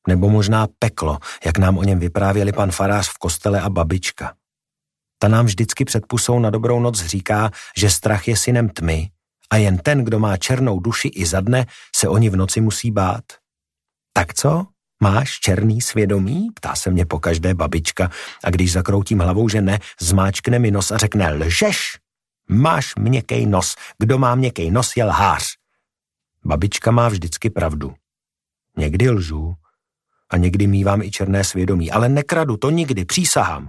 Nebo možná peklo, jak nám o něm vyprávěli pan farář v kostele a babička. Ta nám vždycky před pusou na dobrou noc říká, že strach je synem tmy a jen ten, kdo má černou duši i za dne, se o ní v noci musí bát. Tak co? Máš černý svědomí? Ptá se mě pokaždé babička a když zakroutím hlavou, že ne, zmáčkne mi nos a řekne: lžeš! Máš měkkej nos. Kdo má měkkej nos, je lhář. Babička má vždycky pravdu. Někdy lžu a někdy mívám i černé svědomí, ale nekradu, to nikdy, přísahám.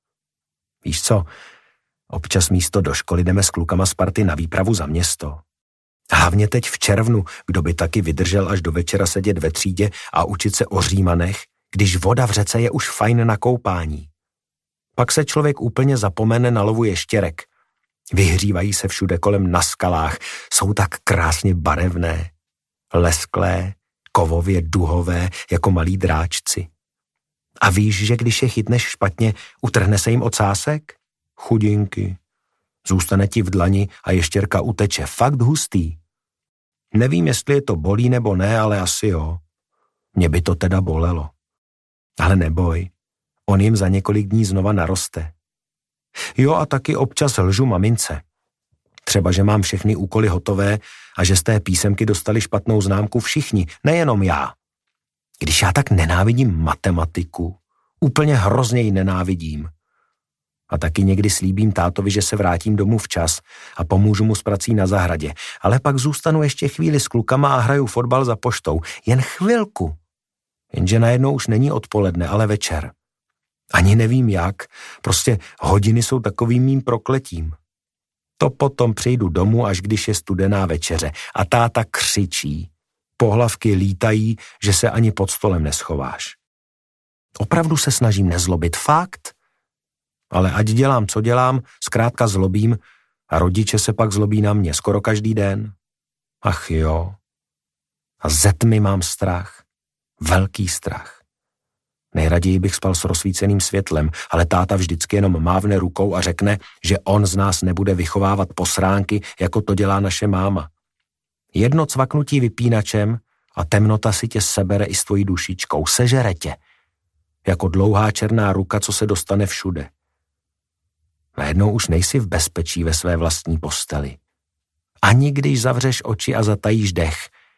Víš co, občas místo do školy jdeme s klukama z party na výpravu za město. Hlavně teď v červnu, kdo by taky vydržel až do večera sedět ve třídě a učit se o Římanech, když voda v řece je už fajn na koupání. Pak se člověk úplně zapomene na lovu ještěrek. Vyhřívají se všude kolem na skalách, jsou tak krásně barevné, lesklé, kovově duhové, jako malí dráčci. A víš, že když je chytneš špatně, utrhne se jim ocásek? Chudinky. Zůstane ti v dlani a ještěrka uteče. Fakt hustý. Nevím, jestli je to bolí nebo ne, ale asi jo. Mě by to teda bolelo. Ale neboj, on jim za několik dní znova naroste. Jo, a taky občas lžu mamince. Třeba, že mám všechny úkoly hotové a že z té písemky dostali špatnou známku všichni, nejenom já. Když já tak nenávidím matematiku, úplně hrozně ji nenávidím. A taky někdy slíbím tátovi, že se vrátím domů včas a pomůžu mu s prací na zahradě, ale pak zůstanu ještě chvíli s klukama a hraju fotbal za poštou. Jen chvilku. Jenže najednou už není odpoledne, ale večer. Ani nevím jak, prostě hodiny jsou takovým mým prokletím. To potom přijdu domů, až když je studená večeře a táta křičí. Pohlavky lítají, že se ani pod stolem neschováš. Opravdu se snažím nezlobit, fakt. Ale ať dělám, co dělám, zkrátka zlobím a rodiče se pak zlobí na mě skoro každý den. Ach jo. A ze tmy mám strach. Velký strach. Nejraději bych spal s rozsvíceným světlem, ale táta vždycky jenom mávne rukou a řekne, že on z nás nebude vychovávat posránky, jako to dělá naše máma. Jedno cvaknutí vypínačem a temnota si tě sebere i s tvojí dušičkou, sežere tě. Jako dlouhá černá ruka, co se dostane všude. Najednou už nejsi v bezpečí ve své vlastní posteli. Ani když zavřeš oči a zatajíš dech.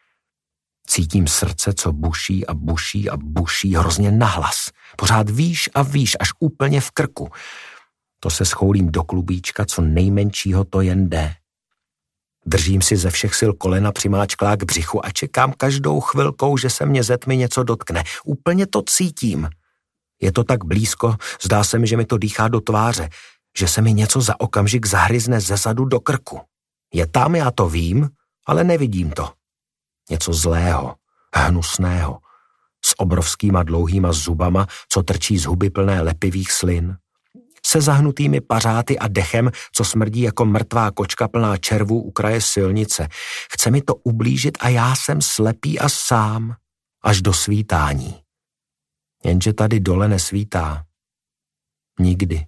Cítím srdce, co buší a buší a buší hrozně nahlas. Pořád výš a výš, až úplně v krku. To se schoulím do klubíčka, co nejmenšího to jen jde. Držím si ze všech sil kolena přimáčklá k břichu a čekám každou chvilkou, že se mě ze tmy něco dotkne. Úplně to cítím. Je to tak blízko, zdá se mi, že mi to dýchá do tváře, že se mi něco za okamžik zahryzne zezadu do krku. Je tam, já to vím, ale nevidím to. Něco zlého, hnusného, s obrovskýma dlouhýma zubama, co trčí z huby plné lepivých slin. Se zahnutými pařáty a dechem, co smrdí jako mrtvá kočka plná červů u kraje silnice. Chce mi to ublížit a já jsem slepý a sám, až do svítání. Jenže tady dole nesvítá. Nikdy.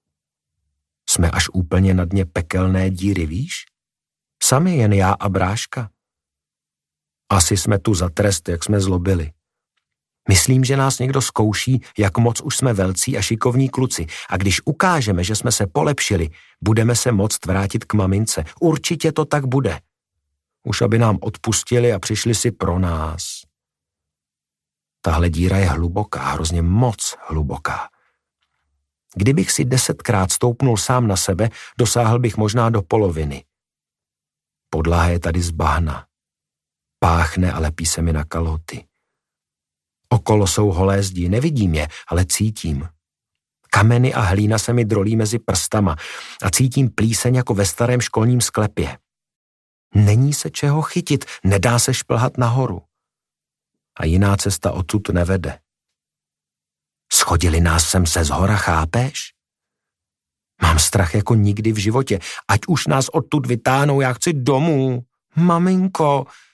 Jsme až úplně na dně pekelné díry, víš? Sami jen já a bráška. Asi jsme tu za trest, jak jsme zlobili. Myslím, že nás někdo zkouší, jak moc už jsme velcí a šikovní kluci a když ukážeme, že jsme se polepšili, budeme se moct vrátit k mamince. Určitě to tak bude. Už aby nám odpustili a přišli si pro nás. Tahle díra je hluboká, hrozně moc hluboká. Kdybych si 10krát stoupnul sám na sebe, dosáhl bych možná do poloviny. Podlaha je tady z bahna. Páchne a lepí se mi na kalhoty. Okolo jsou holé zdi, nevidím je, ale cítím. Kameny a hlína se mi drolí mezi prstama a cítím plíseň jako ve starém školním sklepě. Není se čeho chytit, nedá se šplhat nahoru. A jiná cesta odsud nevede. Schodili nás sem se zhora, chápeš? Mám strach jako nikdy v životě, ať už nás odtud vytáhnou, já chci domů. Maminko,